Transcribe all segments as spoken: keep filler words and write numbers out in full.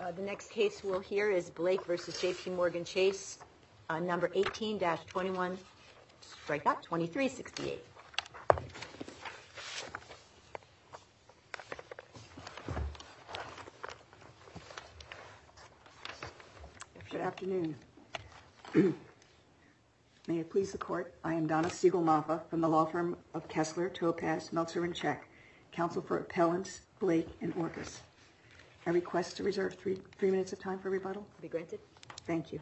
Uh, the next case we'll hear is Blake versus J P Morgan Chase, uh, number eighteen dash twenty-one, strike that, twenty-three sixty-eight. Good afternoon. May it please the court, I am Donna Siegel-Maffa from the law firm of Kessler, Topaz, Meltzer, and Check, counsel for appellants Blake and Orcus. I request to reserve three, three minutes of time for rebuttal. Be granted. Thank you.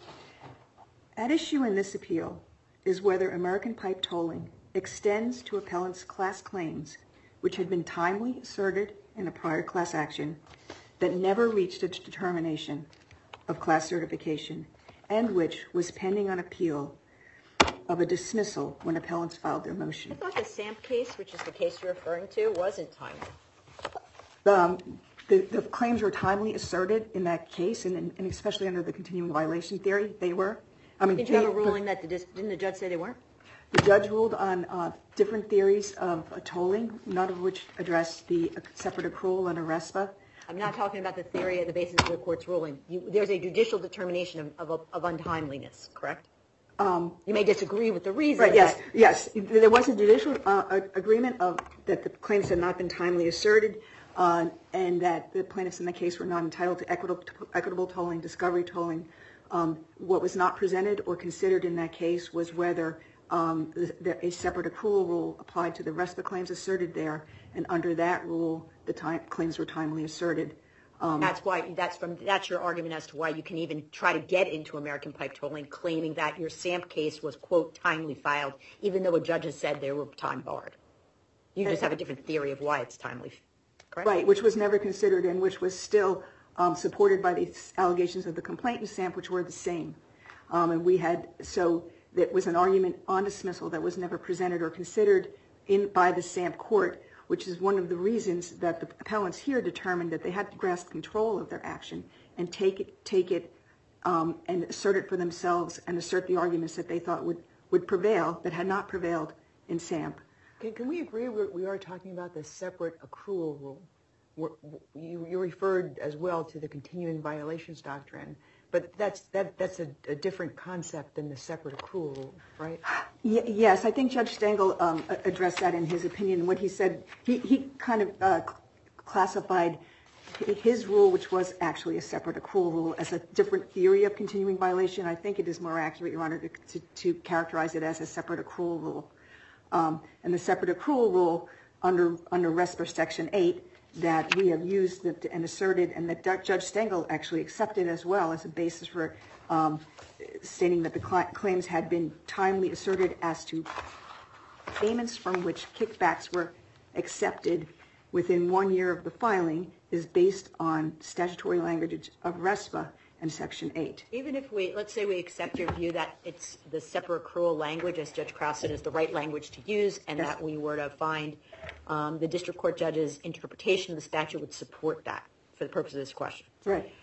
At issue in this appeal is whether American pipe tolling extends to appellants' class claims which had been timely asserted in a prior class action that never reached its determination of class certification and which was pending on appeal of a dismissal when appellants filed their motion. I thought the Samp case, which is the case you're referring to, wasn't timely. Um, the, the claims were timely asserted in that case, and, and especially under the continuing violation theory, they were. I mean, Did you have a they, ruling that the didn't the judge say they weren't? The judge ruled on uh, different theories of uh, tolling, none of which addressed the uh, separate accrual under RESPA. I'm not talking about the theory of the basis of the court's ruling. You, there's a judicial determination of, of, of untimeliness, correct? Um, you may disagree with the reason. Right, yes, yes. There was a judicial uh, agreement of that the claims had not been timely asserted uh, and that the plaintiffs in the case were not entitled to equitable, equitable tolling, discovery tolling. Um, what was not presented or considered in that case was whether um, the, the, a separate accrual rule applied to the rest of the claims asserted there, and under that rule, the time, claims were timely asserted. Um, that's why. That's from. That's your argument as to why you can even try to get into American pipe tolling, claiming that your Samp case was quote timely filed, even though a judge has said they were time barred. You just have a different theory of why it's timely, correct? Right, which was never considered and which was still um, supported by the allegations of the complaint in Samp, which were the same. Um, and we had so that was an argument on dismissal that was never presented or considered in by the Samp court, which is one of the reasons that the appellants here determined that they had to grasp control of their action and take it, take it um, and assert it for themselves and assert the arguments that they thought would, would prevail that had not prevailed in Samp. Can, can we agree we're, we are talking about the separate accrual rule? We're, you, you referred as well to the continuing violations doctrine, but that's that that's a, a different concept than the separate accrual rule, right? Y- yes, I think Judge Stengel um, addressed that in his opinion. What he said, he, he kind of uh, classified his rule, which was actually a separate accrual rule, as a different theory of continuing violation. I think it is more accurate, Your Honor, to, to, to characterize it as a separate accrual rule. Um, and the separate accrual rule under under RESPA Section eight that we have used and asserted, and that Judge Stengel actually accepted as well as a basis for um, stating that the cl- claims had been timely asserted as to payments from which kickbacks were accepted within one year of the filing is based on statutory language of RESPA and Section eight. Even if we, let's say we accept your view that it's the separate accrual language, as Judge Krause said, is the right language to use, and yes, that we were to find um, the district court judge's interpretation of the statute would support that for the purpose of this question. Right.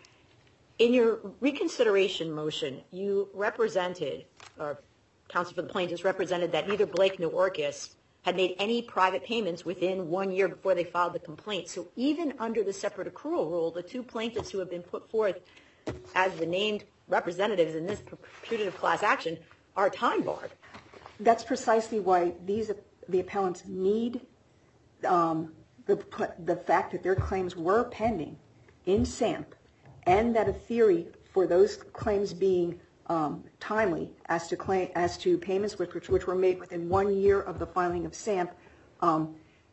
In your reconsideration motion, you represented, or counsel for the plaintiffs represented, that neither Blake nor Orcus had made any private payments within one year before they filed the complaint. So even under the separate accrual rule, the two plaintiffs who have been put forth as the named representatives in this putative class action are time barred. That's precisely why these the appellants need um, the the fact that their claims were pending in Samp, and that a theory for those claims being um, timely as to claim as to payments which, which which were made within one year of the filing of Samp um,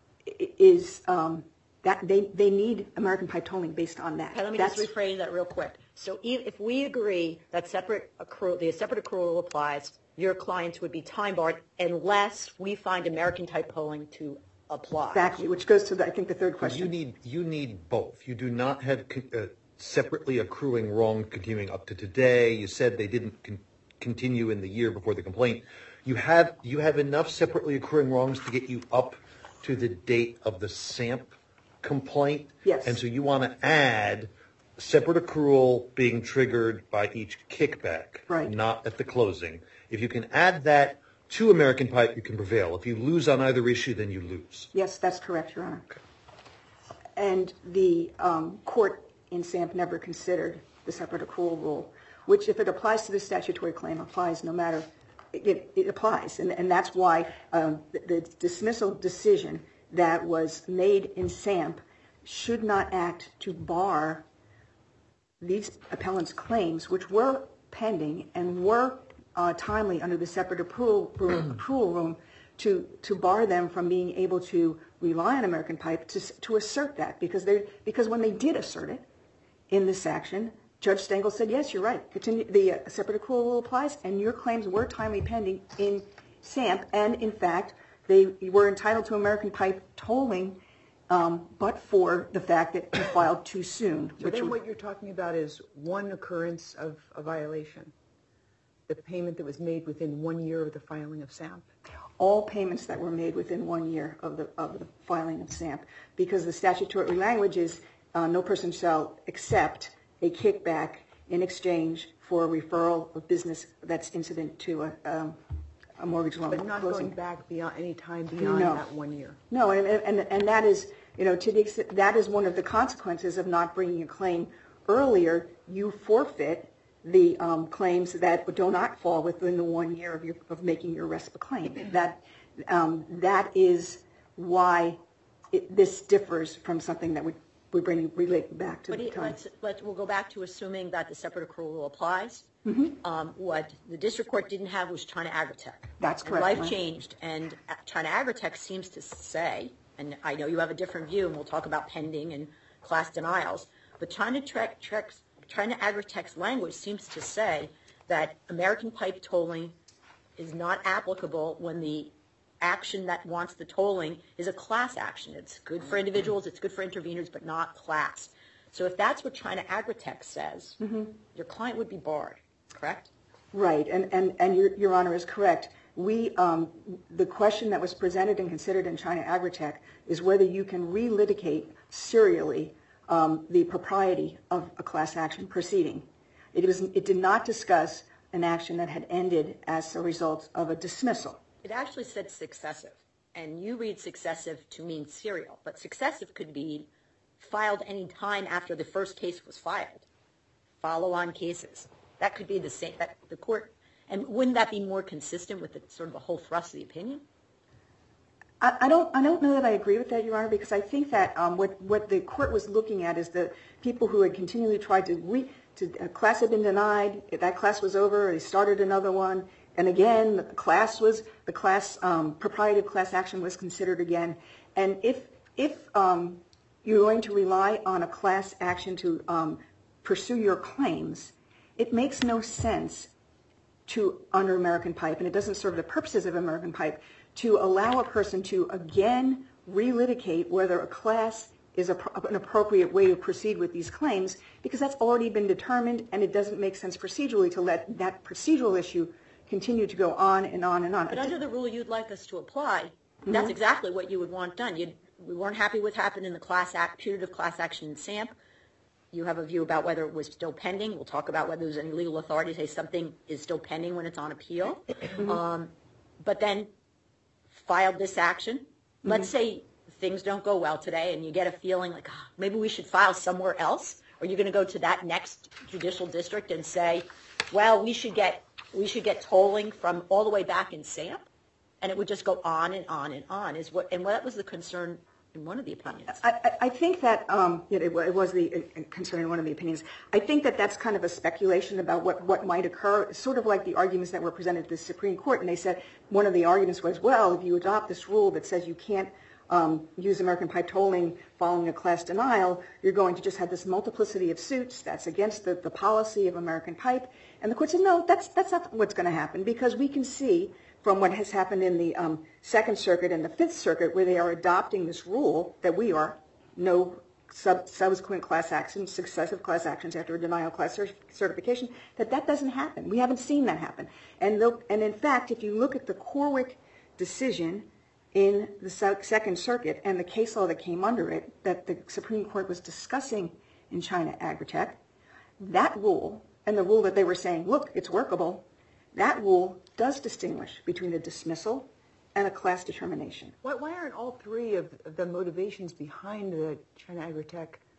is um, that they they need American pipe tolling based on that. Okay, let me That's, just rephrase that real quick. So if we agree that separate accrual, the separate accrual applies, your clients would be time barred unless we find American type polling to apply. Exactly, which goes to the, I think the third question. You need you need both. You do not have uh, separately accruing wrong continuing up to today. You said they didn't con- continue in the year before the complaint. You have you have enough separately accruing wrongs to get you up to the date of the Samp complaint. Yes. And so you want to add separate accrual being triggered by each kickback, right, not at the closing. If you can add that to American Pipe, you can prevail. If you lose on either issue, then you lose. Yes, that's correct, Your Honor. Okay. And the um, court in SAMP never considered the separate accrual rule, which if it applies to the statutory claim, applies no matter, it, it applies. And, and that's why um, the, the dismissal decision that was made in SAMP should not act to bar these appellants' claims, which were pending and were uh, timely under the separate accrual, accrual room, to, to bar them from being able to rely on American Pipe to, to assert that. Because, they, because when they did assert it in this action, Judge Stengel said, yes, you're right, continue, the uh, separate accrual rule applies, and your claims were timely pending in SAMP, and in fact, they were entitled to American Pipe tolling, um, but for the fact that you filed too soon. So then what you're talking about is one occurrence of a violation, the payment that was made within one year of the filing of SAMP? All payments that were made within one year of the, of the filing of SAMP, because the statutory language is uh, no person shall accept a kickback in exchange for a referral of business that's incident to a, um, a mortgage loan. But not closing. going back beyond any time beyond No. that one year. No, and, and and that is, you know, to the extent that is one of the consequences of not bringing a claim earlier. You forfeit the um, claims that do not fall within the one year of your of making your RESPA claim. That um, that is why it, this differs from something that would would bring relate back to But the it, time. let's, let's, we'll go back to assuming that the separate accrual rule applies. Mm-hmm. Um, what the district court didn't have was China Agritech. That's And correct, life right. changed, and China Agritech seems to say, and I know you have a different view, and we'll talk about pending and class denials, but China, Trek, Trek's, China Agritech's language seems to say that American Pipe tolling is not applicable when the action that wants the tolling is a class action. It's good for individuals, it's good for interveners, but not class. So if that's what China Agritech says, Mm-hmm. your client would be barred, correct? Right, and, and, and your, your Honor is correct. We, um, the question that was presented and considered in China Agritech is whether you can relitigate serially um, the propriety of a class action proceeding. It, was, it did not discuss an action that had ended as a result of a dismissal. It actually said successive, and you read successive to mean serial, but successive could be filed any time after the first case was filed. Follow-on cases. That could be the same, that the court, and wouldn't that be more consistent with the sort of the whole thrust of the opinion? I, I don't I don't know that I agree with that, Your Honor, because I think that um, what, what the court was looking at is the people who had continually tried to, re, to a class had been denied, that class was over, they started another one, and again, the class was, the class, um, propriety of class action was considered again. And if, if um, you're going to rely on a class action to um, pursue your claims, it makes no sense to, under American Pipe, and it doesn't serve the purposes of American Pipe, to allow a person to again relitigate whether a class is a, an appropriate way to proceed with these claims, because that's already been determined, and it doesn't make sense procedurally to let that procedural issue continue to go on and on and on. But under the rule you'd like us to apply, that's Mm-hmm. exactly what you would want done. You'd, we weren't happy with what happened in the class act, putative class action in SAMP. You have a view about whether it was still pending. We'll talk about whether there's any legal authority to say something is still pending when it's on appeal. Mm-hmm. Um, but then filed this action. Mm-hmm. Let's say things don't go well today and you get a feeling like, oh, maybe we should file somewhere else. Or you're going to go to that next judicial district and say, well, we should get we should get tolling from all the way back in SAMP, and it would just go on and on and on. Is what and what was the concern in one of the opinions? I, I, I think that um, it, it was the uh, concern in one of the opinions. I think that that's kind of a speculation about what, what might occur. It's sort of like the arguments that were presented to the Supreme Court, and they said one of the arguments was, well, if you adopt this rule that says you can't um, use American Pipe tolling following a class denial, you're going to just have this multiplicity of suits. That's against the, the policy of American Pipe. And the court said, no, that's that's not what's going to happen, because we can see from what has happened in the um, Second Circuit and the Fifth Circuit, where they are adopting this rule that we are no sub, subsequent class actions, successive class actions after a denial of class cert- certification, that that doesn't happen. We haven't seen that happen. And, and in fact, if you look at the Corwick decision in the Second Circuit and the case law that came under it that the Supreme Court was discussing in China Agritech, that rule and the rule that they were saying, look, it's workable, that rule does distinguish between a dismissal and a class determination. Why, why aren't all three of, of the motivations behind the China Agritech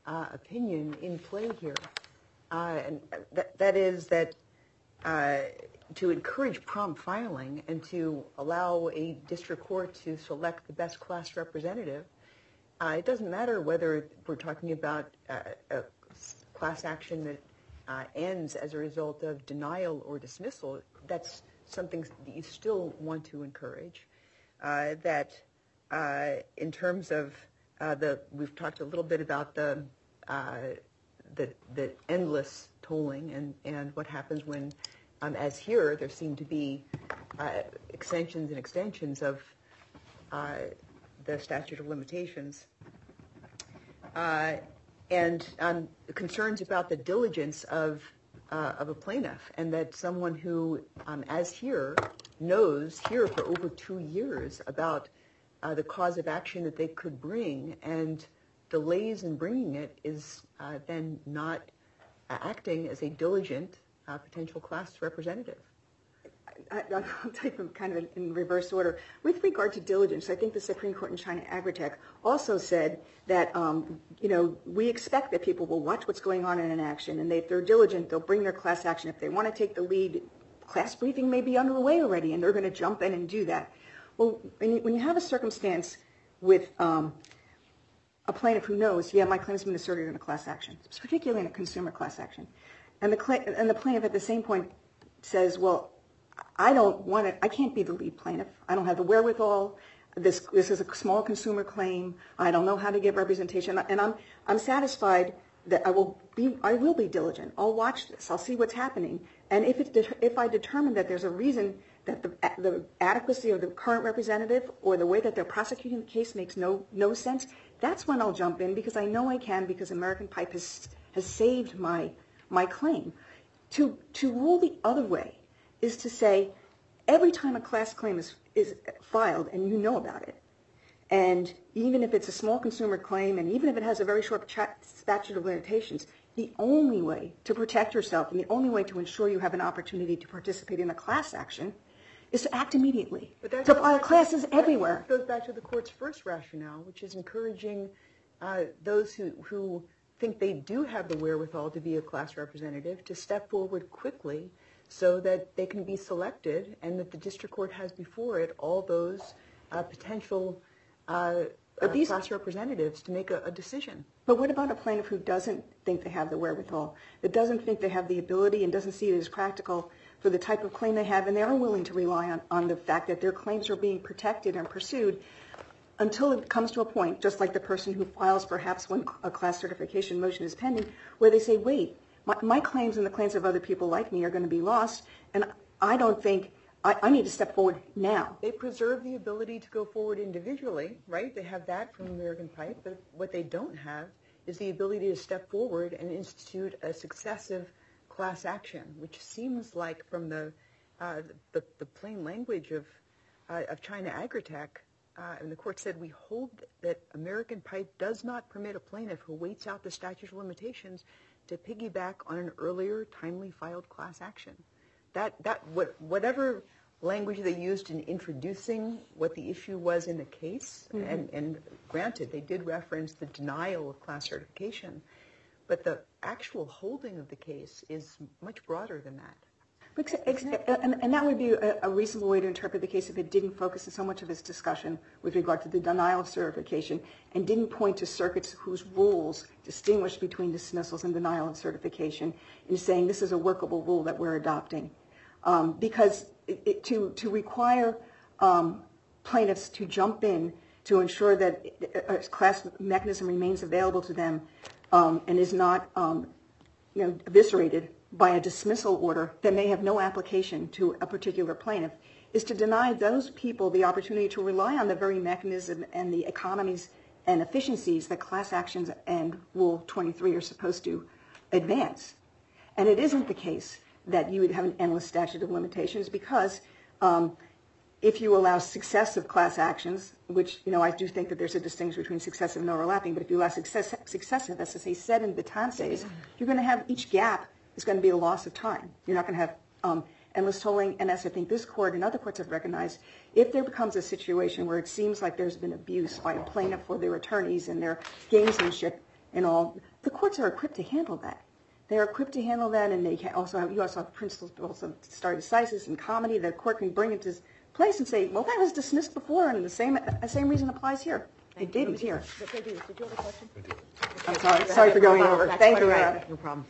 uh, opinion in play here. Uh, and that, that is that uh, to encourage prompt filing and to allow a district court to select the best class representative, uh, it doesn't matter whether we're talking about uh, a class action that uh, ends as a result of denial or dismissal. That's something that you still want to encourage. Uh, that uh, in terms of uh, the, we've talked a little bit about the uh, the, the endless tolling and, and what happens when, um, as here, there seem to be uh, extensions and extensions of uh, the statute of limitations. Uh, and um, concerns about the diligence of uh, of a plaintiff, and that someone who, um, as here, knows here for over two years about uh, the cause of action that they could bring, and delays in bringing it is uh, then not uh, acting as a diligent uh, potential class representative. I, I'll take them kind of in reverse order. With regard to diligence, I think the Supreme Court in China Agritech also said that, um, you know, we expect that people will watch what's going on in an action, and they, if they're diligent, they'll bring their class action. If they want to take the lead, class briefing may be underway already, and they're going to jump in and do that. Well, when you, when you have a circumstance with um, a plaintiff who knows, yeah, my claim has been asserted in a class action, particularly in a consumer class action, and the, cl- and the plaintiff at the same point says, well, I don't want to, I can't be the lead plaintiff. I don't have the wherewithal. This this is a small consumer claim. I don't know how to give representation. And I'm I'm satisfied that I will be I will be diligent. I'll watch this. I'll see what's happening. And if it if I determine that there's a reason that the the adequacy of the current representative or the way that they're prosecuting the case makes no no sense, that's when I'll jump in, because I know I can, because American Pipe has has saved my my claim. To to rule the other way is to say every time a class claim is, is filed and you know about it, and even if it's a small consumer claim and even if it has a very short statute of limitations, the only way to protect yourself and the only way to ensure you have an opportunity to participate in a class action is to act immediately. But to file classes everywhere. That goes back to the court's first rationale, which is encouraging uh, those who, who think they do have the wherewithal to be a class representative to step forward quickly, so that they can be selected and that the district court has before it all those uh, potential uh, uh, these, class representatives to make a, a decision. But what about a plaintiff who doesn't think they have the wherewithal, that doesn't think they have the ability and doesn't see it as practical for the type of claim they have, and they are willing to rely on, on the fact that their claims are being protected and pursued until it comes to a point, just like the person who files perhaps when a class certification motion is pending, where they say, wait, My, my claims and the claims of other people like me are going to be lost, and I don't think I, I need to step forward now. They preserve the ability to go forward individually, right? They have that from American Pipe, but what they don't have is the ability to step forward and institute a successive class action, which seems like, from the uh, the, the plain language of uh, of China Agritech, uh, and the court said, we hold that American Pipe does not permit a plaintiff who waits out the statute of limitations to piggyback on an earlier timely filed class action. That that what whatever language they used in introducing what the issue was in the case, mm-hmm. and, and granted, they did reference the denial of class certification, but the actual holding of the case is much broader than that. And, and that would be a, a reasonable way to interpret the case if it didn't focus so much of its discussion with regard to the denial of certification and didn't point to circuits whose rules distinguish between dismissals and denial of certification in saying this is a workable rule that we're adopting. Um, because it, it, to, to require um, plaintiffs to jump in to ensure that a class mechanism remains available to them um, and is not um, you know, eviscerated by a dismissal order that may have no application to a particular plaintiff is to deny those people the opportunity to rely on the very mechanism and the economies and efficiencies that class actions and Rule twenty-three are supposed to advance. And it isn't the case that you would have an endless statute of limitations, because um, if you allow successive class actions, which, you know, I do think that there's a distinction between successive and overlapping, but if you allow success, successive, as they said in Betances, you're going to have each gap is going to be a loss of time. You're not going to have um, endless tolling. And as I think this court and other courts have recognized, if there becomes a situation where it seems like there's been abuse by a plaintiff or their attorneys and their gamesmanship and all. The courts are equipped to handle that. They are equipped to handle that, and they can also have, you also have principles of stare decisis and comedy. The court can bring it to place and say, well, that was dismissed before, and the same the same reason applies here. It didn't here. Did you have a question? I'm sorry. Sorry for going over. Thank you. No problem.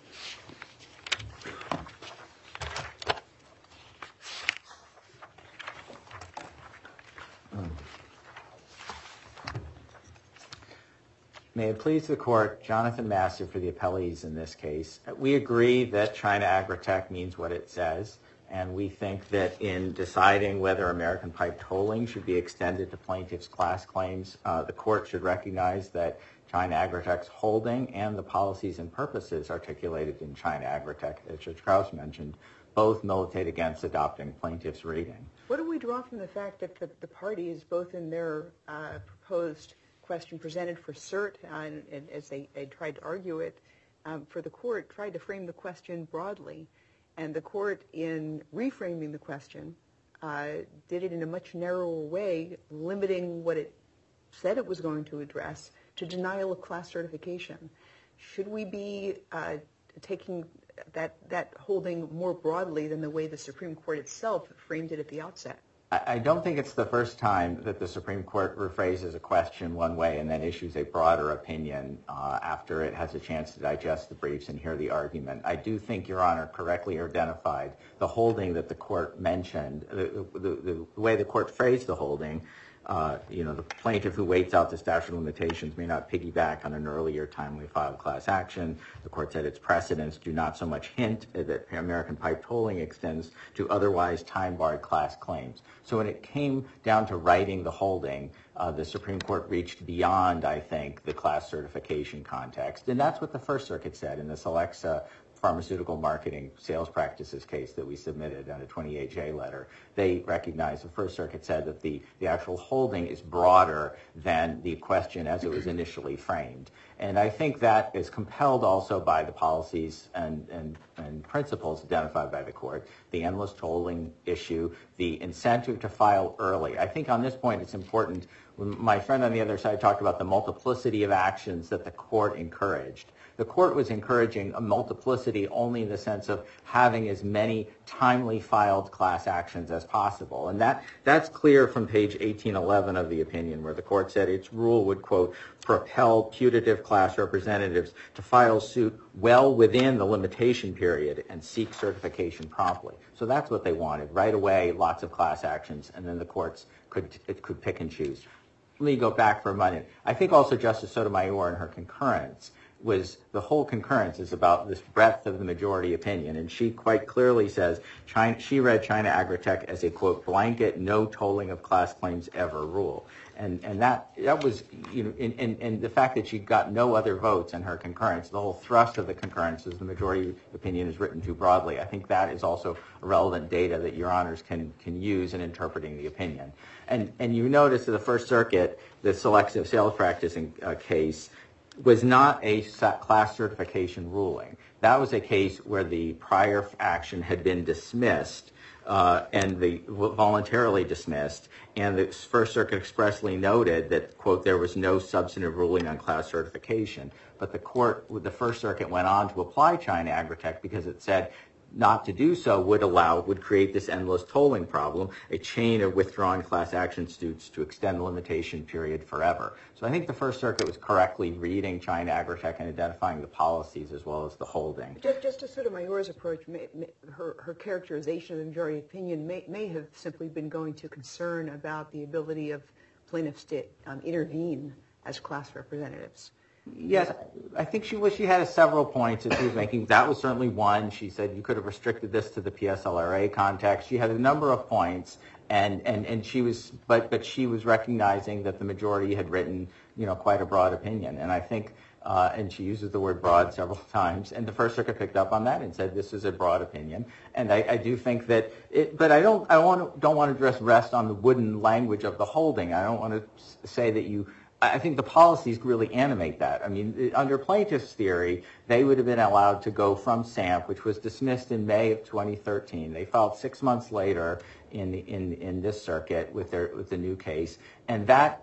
May it please the Court, Jonathan Master for the appellees in this case. We agree that China Agritech means what it says, and we think that in deciding whether American pipe tolling should be extended to plaintiffs' class claims, uh, the Court should recognize that China Agritech's holding and the policies and purposes articulated in China Agritech, as Judge Krause mentioned, both militate against adopting plaintiffs' reading. What do we draw from the fact that the, the parties, both in their uh, proposed question presented for cert, uh, and, and as they, they tried to argue it, um, for the court, tried to frame the question broadly, and the court, in reframing the question, uh, did it in a much narrower way, limiting what it said it was going to address to denial of class certification. Should we be uh, taking that that holding more broadly than the way the Supreme Court itself framed it at the outset? I don't think it's the first time that the Supreme Court rephrases a question one way and then issues a broader opinion uh, after it has a chance to digest the briefs and hear the argument. I do think, Your Honor, correctly identified the holding that the court mentioned, the, the, the way the court phrased the holding. Uh, you know, the plaintiff who waits out the statute of limitations may not piggyback on an earlier timely filed class action. The court said its precedents do not so much hint that American pipe tolling extends to otherwise time-barred class claims. So when it came down to writing the holding, uh, the Supreme Court reached beyond, I think, the class certification context. And that's what the First Circuit said in this Alexa pharmaceutical marketing sales practices case that we submitted on a twenty-eight J letter. They recognized, the First Circuit said that the, the actual holding is broader than the question as it was initially framed. And I think that is compelled also by the policies and, and, and principles identified by the court, the endless tolling issue, the incentive to file early. I think on this point it's important. When my friend on the other side talked about the multiplicity of actions that the court encouraged. The court was encouraging a multiplicity only in the sense of having as many timely filed class actions as possible. And that, that's clear from page eighteen eleven of the opinion, where the court said its rule would, quote, propel putative class representatives to file suit well within the limitation period and seek certification promptly. So that's what they wanted. Right away, lots of class actions, and then the courts could, it could pick and choose. Let me go back for a minute. I think also Justice Sotomayor in her concurrence was the whole concurrence is about this breadth of the majority opinion. And she quite clearly says China, she read China Agritech as a, quote, blanket no tolling of class claims ever rule. And and that that was, you know, and, and, and the fact that she got no other votes in her concurrence, the whole thrust of the concurrence is the majority opinion is written too broadly. I think that is also relevant data that Your Honors can can use in interpreting the opinion. And and you notice in the First Circuit, the selective sales practicing uh, case was not a class certification ruling. That was a case where the prior action had been dismissed uh, and the voluntarily dismissed, and the First Circuit expressly noted that, quote, there was no substantive ruling on class certification. But the court, the First Circuit went on to apply China Agritech because it said not to do so would allow, would create this endless tolling problem, a chain of withdrawing class action suits to extend the limitation period forever. So I think the First Circuit was correctly reading China Agritech and identifying the policies as well as the holding. Justice Sotomayor's approach, may, may, her, her characterization of the majority opinion may, may have simply been going to concern about the ability of plaintiffs to um, intervene as class representatives. Yes, I think she was. She had several points that she was making. That was certainly one. She said you could have restricted this to the P S L R A context. She had a number of points, and, and, and she was, but but she was recognizing that the majority had written, you know, quite a broad opinion. And I think, uh, and she uses the word broad several times, and the First Circuit picked up on that and said this is a broad opinion. And I, I do think that it, but I don't, I want to, don't want to just rest on the wooden language of the holding. I don't want to say that you. I think the policies really animate that. I mean, under plaintiff's theory, they would have been allowed to go from S A M P, which was dismissed in May of twenty thirteen. They filed six months later in in in this circuit with their with the new case, and that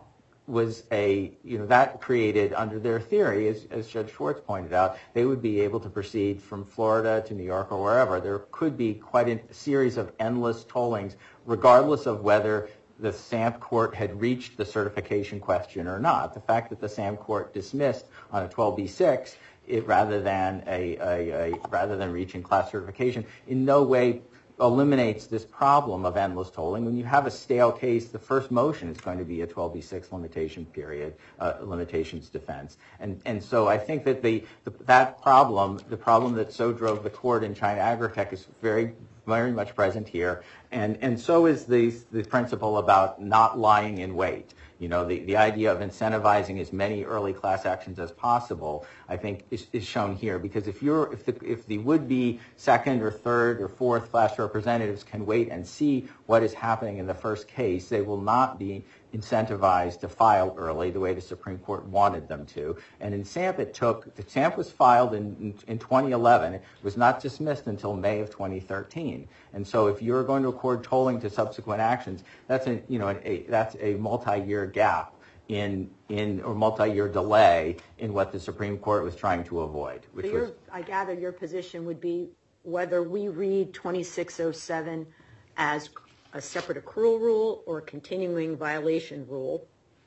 was a, you know, that created under their theory, as, as Judge Schwartz pointed out, they would be able to proceed from Florida to New York or wherever. There could be quite a series of endless tollings, regardless of whether the SAMP court had reached the certification question or not. The fact that the SAMP court dismissed on a twelve B six, it, rather than a, a, a rather than reaching class certification, in no way eliminates this problem of endless tolling. When you have a stale case, the first motion is going to be a twelve B six limitation period, uh, limitations defense. And and so I think that the, the that problem, the problem that so drove the court in China Agritech is very, very much present here. And and so is the the principle about not lying in wait. You know, the, the idea of incentivizing as many early class actions as possible, I think, is, is shown here. Because if you're if the if the would-be second or third or fourth class representatives can wait and see what is happening in the first case, they will not be incentivized to file early the way the Supreme Court wanted them to. And in SAMP, it took the SAMP was filed in, in in twenty eleven. It was not dismissed until May of twenty thirteen. And so, if you're going to accord tolling to subsequent actions, that's a you know a, that's a multi-year gap in in or multi-year delay in what the Supreme Court was trying to avoid. Which so your, was, I gather your position would be whether we read twenty-six oh seven as a separate accrual rule or a continuing violation rule.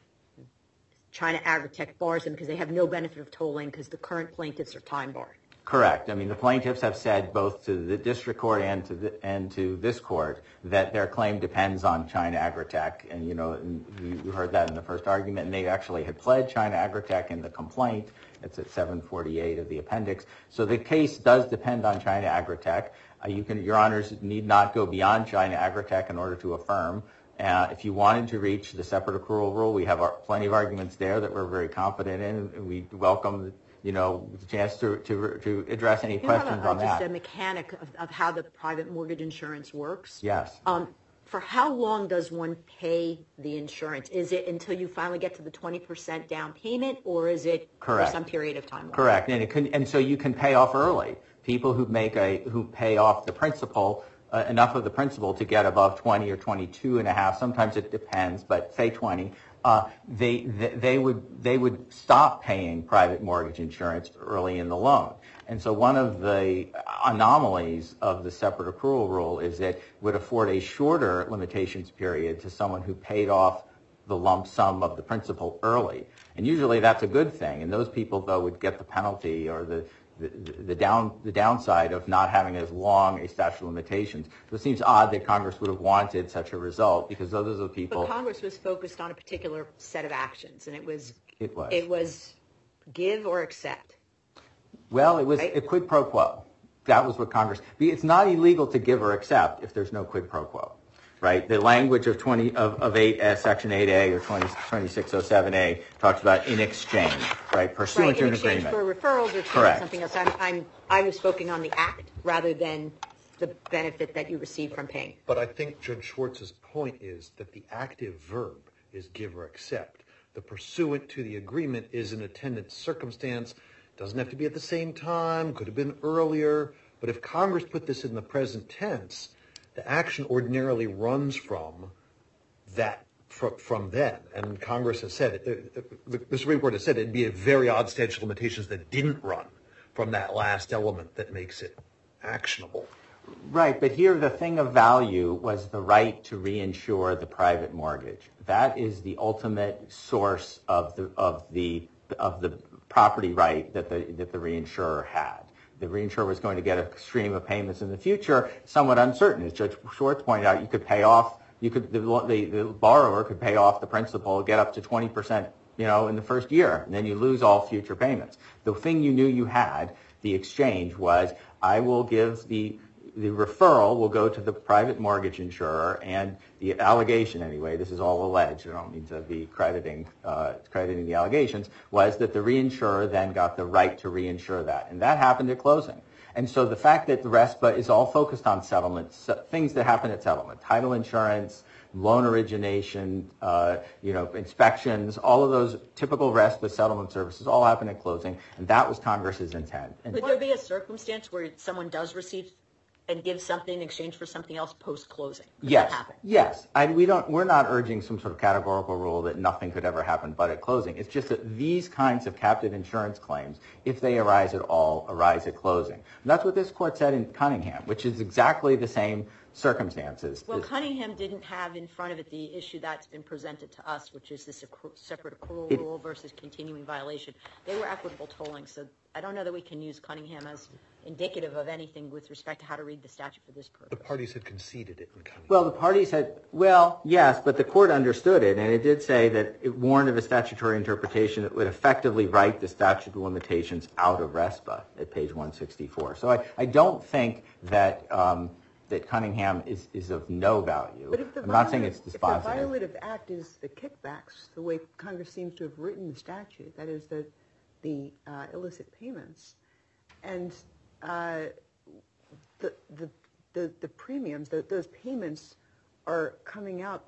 China Agritech bars them because they have no benefit of tolling because the current plaintiffs are time barred. Correct. I mean, the plaintiffs have said both to the district court and to the, and to this court that their claim depends on China Agritech, and you know you heard that in the first argument. And they actually had pled China Agritech in the complaint. It's at seven forty-eight of the appendix. So the case does depend on China Agritech. Uh, you can, Your Honors, need not go beyond China Agritech in order to affirm. Uh, if you wanted to reach the separate accrual rule, we have our, plenty of arguments there that we're very confident in, and we welcome, you know, the chance to to, to address any you questions have a, on just that. a mechanic of, of how the private mortgage insurance works. Yes. Um, for how long does one pay the insurance? Is it until you finally get to the twenty percent down payment, or is it Correct. for some period of time? Correct. And it can, and so you can pay off early. People who make a who pay off the principal, uh, enough of the principal to get above twenty or twenty-two and a half. Sometimes it depends, but say twenty. Uh, they, they they would they would stop paying private mortgage insurance early in the loan. And so one of the anomalies of the separate accrual rule is that it would afford a shorter limitations period to someone who paid off the lump sum of the principal early. And usually that's a good thing. And those people, though, would get the penalty or the The, the down the downside of not having as long a statute of limitations. So it seems odd that Congress would have wanted such a result because those are the people. But Congress was focused on a particular set of actions, and it was It was. it was give or accept. Well, it was Right? a quid pro quo. That was what Congress. It's not illegal to give or accept if there's no quid pro quo, right? The language of twenty of, of eight uh, section eight A or twenty twenty-six oh seven A talks about in exchange, right? Pursuant Right, to in an exchange agreement. for referrals or Correct. something else. I'm, I'm, I was focusing on the act rather than the benefit that you receive from paying. But I think Judge Schwartz's point is that the active verb is give or accept. The pursuant to the agreement is an attendant circumstance. Doesn't have to be at the same time, could have been earlier. But if Congress put this in the present tense, the action ordinarily runs from that, from, from then. And Congress has said, it, the, the Supreme Court has said it'd be a very odd statute of limitations that didn't run from that last element that makes it actionable. Right, but here the thing of value was the right to reinsure the private mortgage. That is the ultimate source of the of the of the property right that the that the reinsurer had. The reinsurer was going to get a stream of payments in the future, somewhat uncertain. As Judge Schwartz pointed out, you could pay off, you could the, the, the borrower could pay off the principal, get up to twenty percent, you know, in the first year, and then you lose all future payments. The thing you knew you had, the exchange, was I will give the the referral will go to the private mortgage insurer, and the allegation, anyway, this is all alleged, I don't mean to be crediting uh, crediting the allegations, was that the reinsurer then got the right to reinsure that. And that happened at closing. And so the fact that the RESPA is all focused on settlements, things that happen at settlement, title insurance, loan origination, uh, you know, inspections, all of those typical RESPA settlement services all happen at closing, and that was Congress's intent. And Would there be a circumstance where someone does receive and give something in exchange for something else post-closing. Could Yes, that happen? yes. I, we don't. We're not urging some sort of categorical rule that nothing could ever happen but at closing. It's just that these kinds of captive insurance claims, if they arise at all, arise at closing. And that's what this court said in Cunningham, which is exactly the same circumstances. Well, Cunningham didn't have in front of it the issue that's been presented to us, which is this accru- separate accrual It, rule versus continuing violation. They were equitable tolling, so I don't know that we can use Cunningham as indicative of anything with respect to how to read the statute for this purpose. The parties had conceded it in Cunningham. Well, the parties had, well, yes, but the court understood it, and it did say that it warned of a statutory interpretation that would effectively write the statute of limitations out of RESPA at page one sixty-four. So I, I don't think that um, that Cunningham is, is of no value. But if the I'm not saying violative- it's If the dispositive. violative act is the kickbacks, the way Congress seems to have written the statute, that is the, the uh, illicit payments, and uh, the, the, the, the premiums, the, those payments are coming out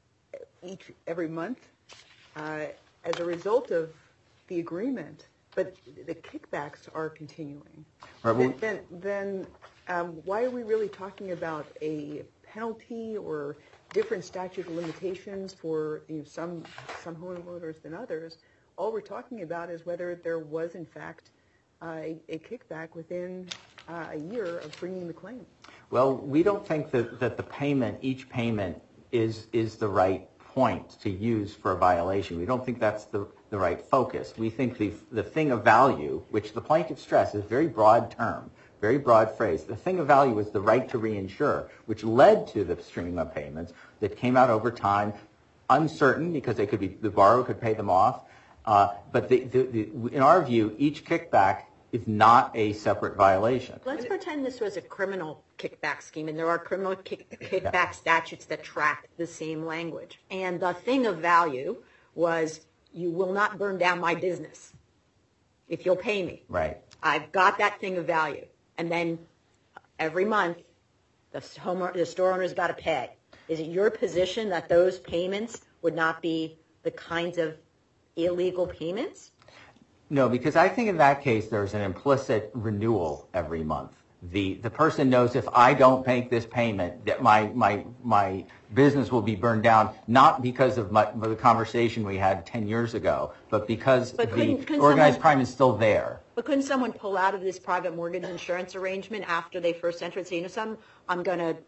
each every month uh, as a result of the agreement, but the kickbacks are continuing. Right, well, then then um, why are we really talking about a penalty or different statute of limitations for you know, some some homeowners than others? All we're talking about is whether there was in fact uh, a, a kickback within uh, a year of bringing the claim. Well, we don't think that, that the payment, each payment, is is the right point to use for a violation. We don't think that's the, the right focus. We think the the thing of value, which the plaintiff stressed is a very broad term, very broad phrase. The thing of value is the right to reinsure, which led to the stream of payments that came out over time, uncertain because they could be the borrower could pay them off. Uh, but the, the, the, in our view, each kickback is not a separate violation. Let's pretend this was a criminal kickback scheme, and there are criminal kick, kickback statutes that track the same language. And the thing of value was, you will not burn down my business if you'll pay me. Right. I've got that thing of value. And then every month, the, home, the store owner's got to pay. Is it your position that those payments would not be the kinds of illegal payments? No, because I think in that case there's an implicit renewal every month. The the person knows if I don't make this payment that my my my business will be burned down, not because of my, the conversation we had ten years ago, but because But the couldn't- couldn't organized someone- crime is still there. But couldn't someone pull out of this private mortgage insurance arrangement after they first entered, say, you know, some, I'm going to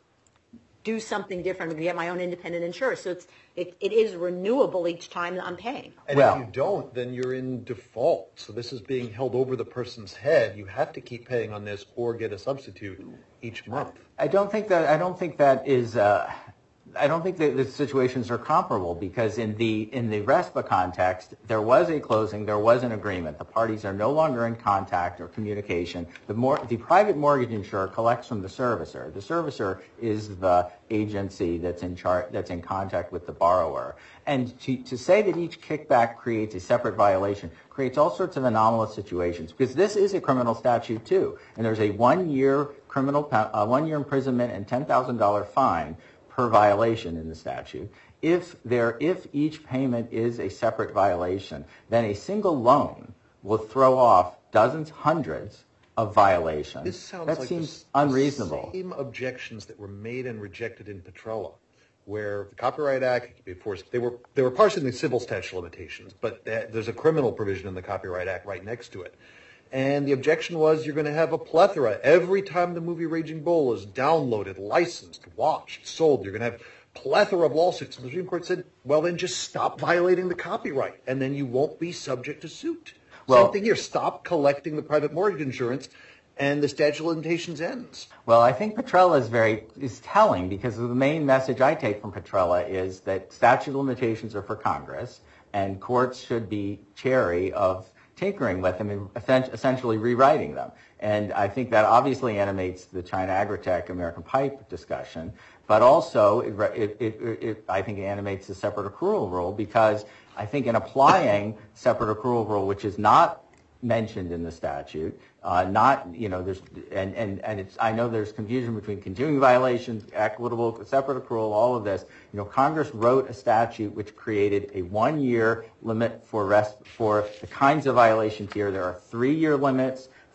do something different, I'm going to get my own independent insurer. So it's it, it is renewable each time that I'm paying. And Well- if you don't, then you're in default. So this is being held over the person's head. You have to keep paying on this or get a substitute each month. I don't think that I don't think that is. Uh, I don't think that the situations are comparable because in the in the RESPA context, there was a closing, there was an agreement. The parties are no longer in contact or communication. The more the private mortgage insurer collects from the servicer. The servicer is the agency that's in char- that's in contact with the borrower. And to, to say that each kickback creates a separate violation creates all sorts of anomalous situations because this is a criminal statute too, and there's a one-year criminal uh, one-year imprisonment and ten thousand dollars fine per violation in the statute. If there, if each payment is a separate violation, then a single loan will throw off dozens, hundreds of violations. This sounds that like seems the, unreasonable. the same objections that were made and rejected in Petrella, where the Copyright Act could be enforced. They were they were parsing the civil statute of limitations, but there's a criminal provision in the Copyright Act right next to it. And the objection was you're going to have a plethora. Every time the movie Raging Bull is downloaded, licensed, watched, sold, you're going to have plethora of lawsuits. And the Supreme Court said, well, then just stop violating the copyright, and then you won't be subject to suit. Well- Same thing here. Stop collecting the private mortgage insurance, and the statute of limitations ends. Well, I think Petrella is very is telling because the main message I take from Petrella is that statute of limitations are for Congress, and courts should be chary of tinkering with them and essentially rewriting them. And I think that obviously animates the China Agritech American Pipe discussion, but also it, it, it, it, I think it animates the separate accrual rule because I think in applying separate accrual rule, which is not mentioned in the statute, uh, not, you know, there's, and, and, and it's, I know there's confusion between continuing violations, equitable, separate accrual, all of this. You know, Congress wrote a statute which created a one-year limit for rest, for the kinds of violations here. There are three-year limits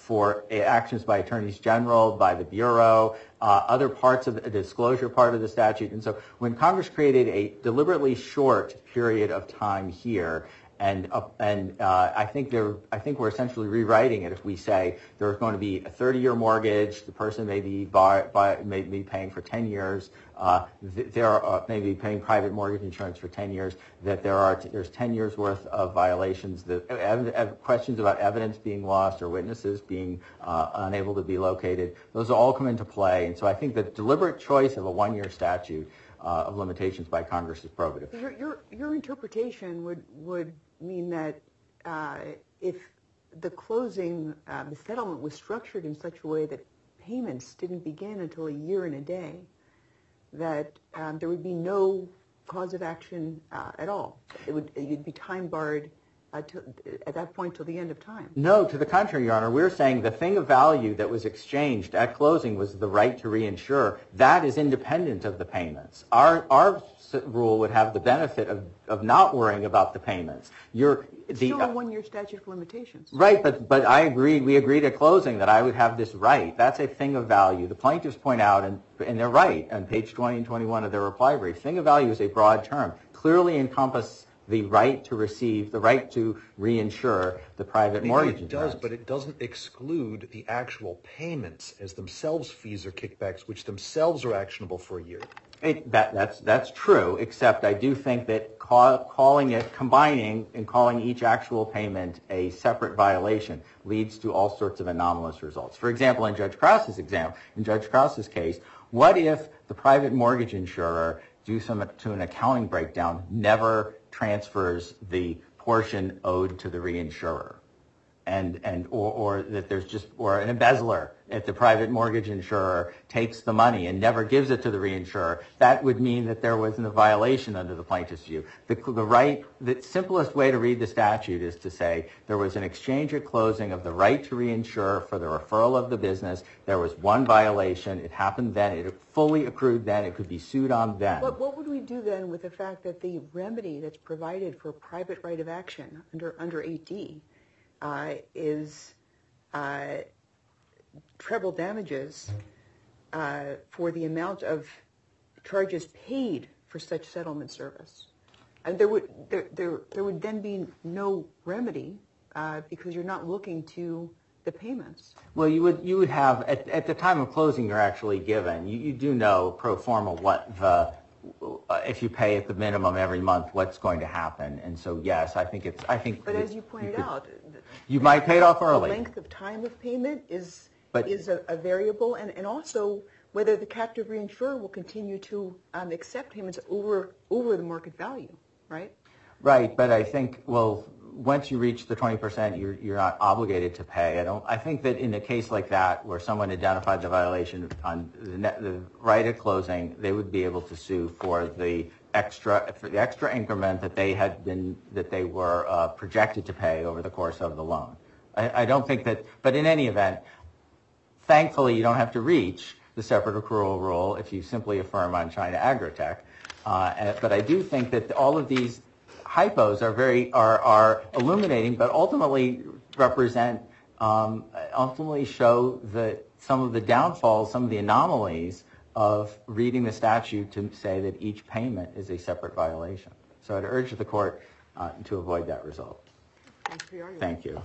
for actions by attorneys general, by the Bureau, uh, other parts of the disclosure part of the statute. And so when Congress created a deliberately short period of time here, and uh, and uh, I think they're I think we're essentially rewriting it if we say there's going to be a thirty-year mortgage, the person may be buy, buy, may be paying for ten years, uh, th- there are uh, maybe paying private mortgage insurance for ten years, that there are t- there's ten years worth of violations, that ev- ev- questions about evidence being lost or witnesses being uh, unable to be located, those all come into play. And so I think the deliberate choice of a one-year statute uh, of limitations by Congress is probative. Your your, your interpretation would would mean that uh, if the closing, uh, the settlement was structured in such a way that payments didn't begin until a year and a day, that um, there would be no cause of action uh, at all. It would you'd be time barred uh, to, at that point till the end of time. No, to the contrary, Your Honor. We're saying the thing of value that was exchanged at closing was the right to reinsure. That is independent of the payments. Our our rule would have the benefit of, of not worrying about the payments. You're It's the still a one-year statute of limitations. Right, but but I agreed. We agreed at closing that I would have this right. That's a thing of value. The plaintiffs point out, and and they're right on page twenty and twenty-one of their reply brief. Thing of value is a broad term. Clearly encompass the right to receive, the right to reinsure the private Maybe mortgage. it does, but it doesn't exclude the actual payments as themselves fees or kickbacks, which themselves are actionable for a year. It, that, that's that's true, except I do think that call, calling it, combining and calling each actual payment a separate violation leads to all sorts of anomalous results. For example, in Judge Krause's exam, in Judge Krause's case, what if the private mortgage insurer, due some, to an accounting breakdown, never transfers the portion owed to the reinsurer? And and or, or that there's just or an embezzler at the private mortgage insurer takes the money and never gives it to the reinsurer, that would mean that there wasn't a violation under the plaintiff's view. The, the right, the simplest way to read the statute is to say there was an exchange at closing of the right to reinsure for the referral of the business. There was one violation. It happened then. It fully accrued then. It could be sued on then. But what would we do then with the fact that the remedy that's provided for private right of action under under eight D uh, is uh, treble damages uh, for the amount of charges paid for such settlement service? And there would there there, there would then be no remedy uh, because you're not looking to the payments. Well, you would you would have at, at the time of closing you're actually given. You, you do know pro forma what the uh, if you pay at the minimum every month what's going to happen. And so yes, I think it's I think. But as you pointed you could, out, you might pay it off early. The length of time of payment is but, is a, a variable, and, and also whether the captive reinsurer will continue to um, accept payments over over the market value, right? Right, but I think well. Once you reach the twenty percent, you're you're not obligated to pay. I don't. I think that in a case like that, where someone identified the violation on the, net, the right at closing, they would be able to sue for the extra for the extra increment that they had been that they were uh, projected to pay over the course of the loan. I, I don't think that. But in any event, thankfully, you don't have to reach the separate accrual rule if you simply affirm on China Agrotech. Uh, but I do think that all of these hypos are very are, are illuminating, but ultimately represent um, ultimately show the some of the downfalls, some of the anomalies of reading the statute to say that each payment is a separate violation. So I'd urge the court uh, to avoid that result. Thanks for your argument. Thank you.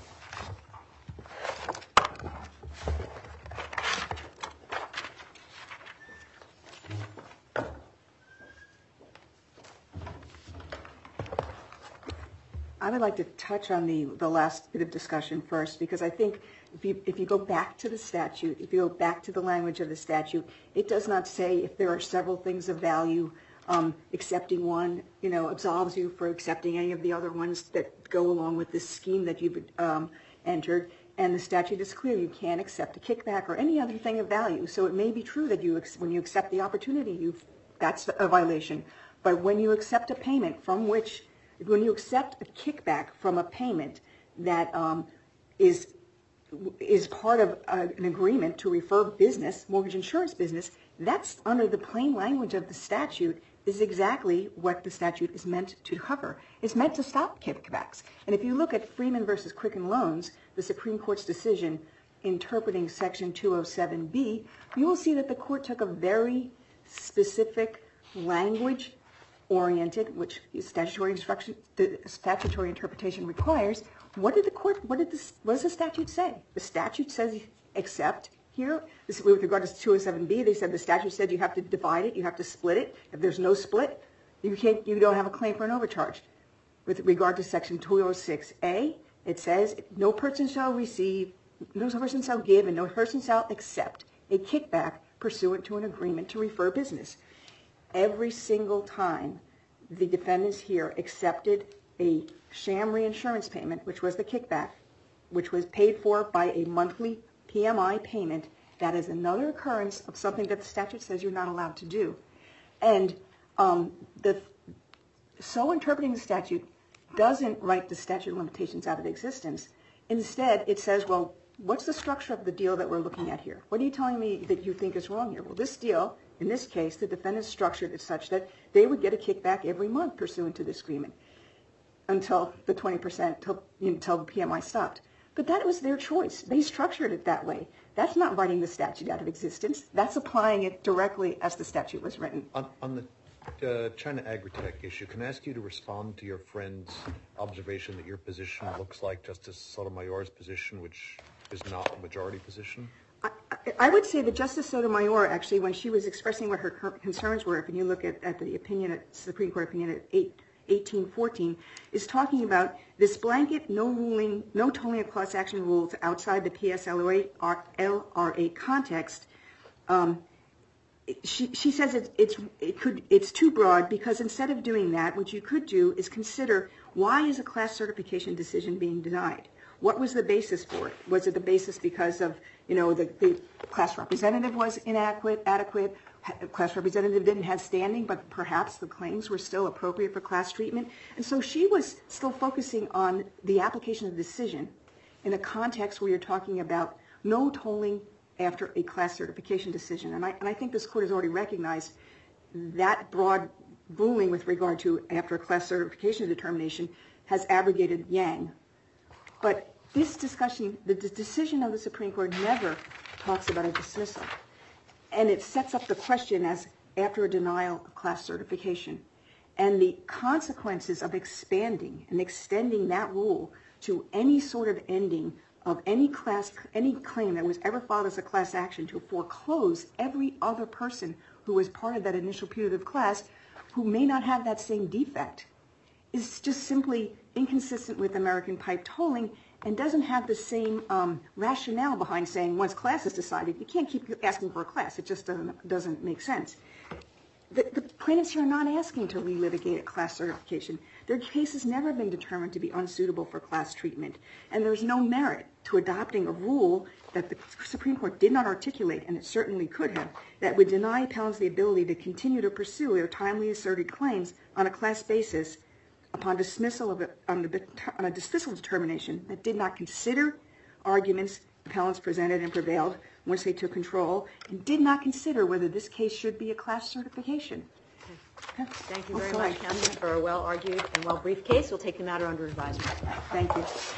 I would like to touch on the, the last bit of discussion first, because I think if you, if you go back to the statute, if you go back to the language of the statute, it does not say if there are several things of value, um, accepting one, you know, absolves you for accepting any of the other ones that go along with this scheme that you've um, entered. And the statute is clear. You can't accept a kickback or any other thing of value. So it may be true that you, when you accept the opportunity, you've, that's a violation. But when you accept a payment from which when you accept a kickback from a payment that um, is is part of uh, an agreement to refer business, mortgage insurance business, that's under the plain language of the statute is exactly what the statute is meant to cover. It's meant to stop kickbacks. And if you look at Freeman versus Quicken Loans, the Supreme Court's decision interpreting Section two oh seven B, you will see that the court took a very specific language-oriented, which is statutory instruction, the statutory interpretation requires. What did the court? What did this? What does the statute say? The statute says except here. This, with regard to two oh seven B, they said the statute said you have to divide it, you have to split it. If there's no split, you can't. You don't have a claim for an overcharge. With regard to Section two oh six A, it says no person shall receive, no person shall give, and no person shall accept a kickback pursuant to an agreement to refer business. Every single time the defendants here accepted a sham reinsurance payment, which was the kickback, which was paid for by a monthly P M I payment, that is another occurrence of something that the statute says you're not allowed to do. And um, the so interpreting the statute doesn't write the statute of limitations out of existence. Instead, it says, well, what's the structure of the deal that we're looking at here? What are you telling me that you think is wrong here? Well, this deal, in this case, the defendants structured it such that they would get a kickback every month pursuant to this agreement until the twenty percent, until, until the P M I stopped. But that was their choice. They structured it that way. That's not writing the statute out of existence. That's applying it directly as the statute was written. On, on the uh, China Agritech issue, can I ask you to respond to your friend's observation that your position looks like Justice Sotomayor's position, which is not a majority position? I, I would say that Justice Sotomayor, actually, when she was expressing what her concerns were, if you look at, at the opinion, at Supreme Court opinion at eight, eighteen fourteen, is talking about this blanket no ruling, no tolling of class action rules outside the P S L R A context. Um, she, she says it's, it's, it could, it's too broad because instead of doing that, what you could do is consider why is a class certification decision being denied? What was the basis for it? Was it the basis because of, you know, the, the class representative was inadequate, adequate, class representative didn't have standing, but perhaps the claims were still appropriate for class treatment? And so she was still focusing on the application of the decision in a context where you're talking about no tolling after a class certification decision. And I, and I think this court has already recognized that broad ruling with regard to after a class certification determination has abrogated Yang. But this discussion, the decision of the Supreme Court never talks about a dismissal. And it sets up the question as after a denial of class certification. And the consequences of expanding and extending that rule to any sort of ending of any class, any claim that was ever filed as a class action to foreclose every other person who was part of that initial putative class who may not have that same defect is just simply inconsistent with American pipe tolling and doesn't have the same um, rationale behind saying once class is decided, you can't keep asking for a class. It just doesn't, doesn't make sense. The, the plaintiffs here are not asking to relitigate a class certification. Their case has never been determined to be unsuitable for class treatment. And there's no merit to adopting a rule that the Supreme Court did not articulate, and it certainly could have, that would deny appellants the ability to continue to pursue their timely asserted claims on a class basis upon dismissal of a, on, the, on a dismissal determination that did not consider arguments appellants presented and prevailed once they took control, and did not consider whether this case should be a class certification. Okay. Thank you very much, counsel, for a well-argued and well-briefed case. We'll take the matter under advisement. Thank you.